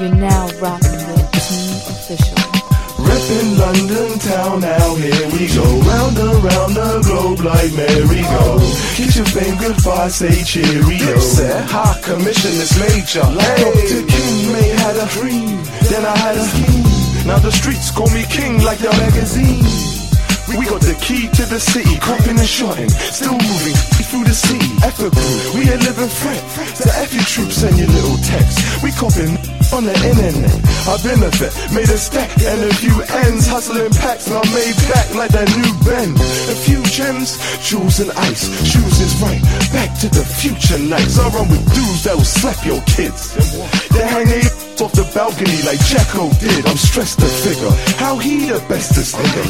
You're now rocking with Team Official. Reppin' London town, now here we go. Round and round the globe like merry-go. Kiss your fame goodbye, say cheerio. Said high commission is major. Like Dr. King May had a dream, then I had a scheme. Now the streets call me king like your magazine. We got the key to the city, cropping and shotting, still moving through the city. F-a crew, we a living threat. So F you troops and your little text. We copping on the internet. I've been a vet, made a stack and a few ends, hustling packs, and I made back like that new Ben. A few gems, jewels and ice, shoes is right, back to the future nights. I run with dudes that will slap your kids. They hang their off the balcony like Jacko did. I'm stressed to figure how he the bestest nigga.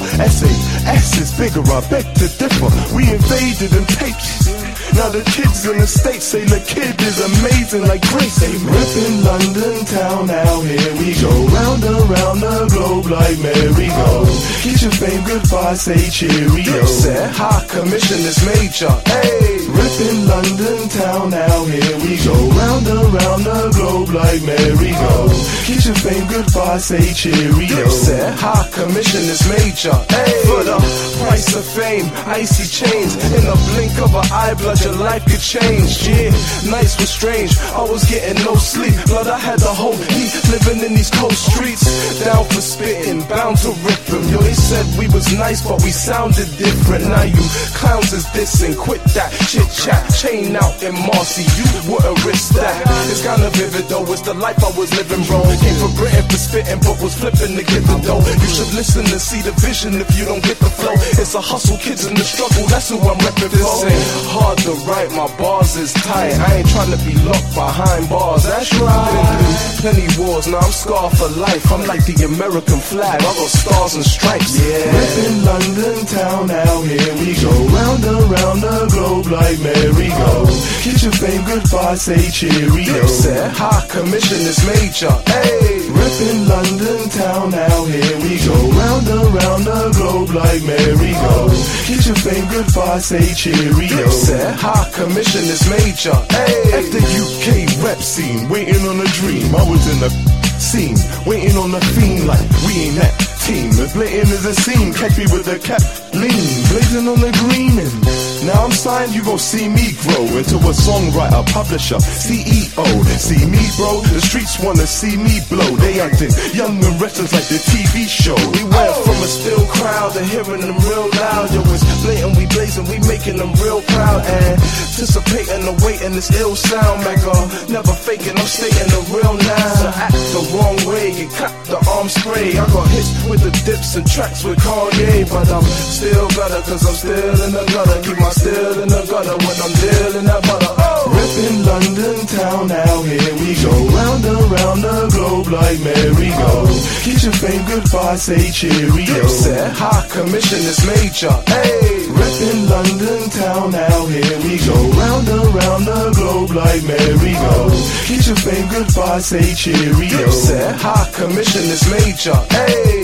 SAS is bigger, I beg to differ. We invaded in tapes. Now the kids in the States say the kid is amazing like Grace. Reppin' London town, now here we go. Round and round the globe like merry-go. Kiss your fame goodbye, say cheerio. Said high commission is major. Hey, reppin' London town, now here we go. Round and round the globe like merry-go. Kiss your fame goodbye, say cheerio. Said high commission is major. Hey, for the price of fame, icy chains. In the blink of an eye, blood, your life could change. Yeah, nights were strange, I was getting no sleep. Blood, I had the whole heat, living in these cold streets. Down for spitting, bound to rip them. Yo, they said we was nice, but we sounded different. Now you clowns is dissing, quit that chit chat. Chain out in Marcy, you wouldn't risk that. It's kinda vivid though, it's the life I was living, bro. Came for Britain for spitting, but was flipping to get the dough. You should listen and see the vision if you don't get the flow. It's a hustle, kids in the struggle, that's who I'm repping for. This ain't hard to write, my bars is tight. I ain't tryna be locked behind bars, that's right. Been through plenty wars, now I'm scarred for life. I'm like the American flag, I got stars and stripes. Yeah, reppin' London town, now here we go. Round and round the globe like merry-go. Kiss your fame goodbye, say cheerio. Said high commission is major. Hey, reppin' London town, now here we go. Round and round the globe like merry-go. Kiss your fame goodbye, say cheerio. Said high commission is major. Hey, at the UK rap scene, waiting on a dream. I was in the scene, waiting on the fiend like we ain't that team. As blatant as it seemed, catch me with the cap lean, blazing on the green. And now I'm signed, you gon' see me grow into a songwriter, publisher, CEO. See me, bro, the streets wanna see me blow. They acting young and restless like the TV show. We went from a still crowd to hearing them real loud. Yo, it's blatant, we blazing, we making them real proud. Anticipating the weight and this ill sound, mega. Never faking, I'm stating the real now. So act the wrong way, get clapped the arm spray. I got hits with the dips and tracks with Kanye, but I'm still better, cause I'm still in the gutter. Keep my still in the gutter when I'm dealing that butter. Reppin' London town, now here we go. Round and round the globe like merry-go. Kiss your fame goodbye, say cheerio. Said high commission is major. Hey, reppin' London town, now here we go. Round and round the globe like merry-go. Kiss your fame goodbye, say cheerio. Said high commission is major. Hey.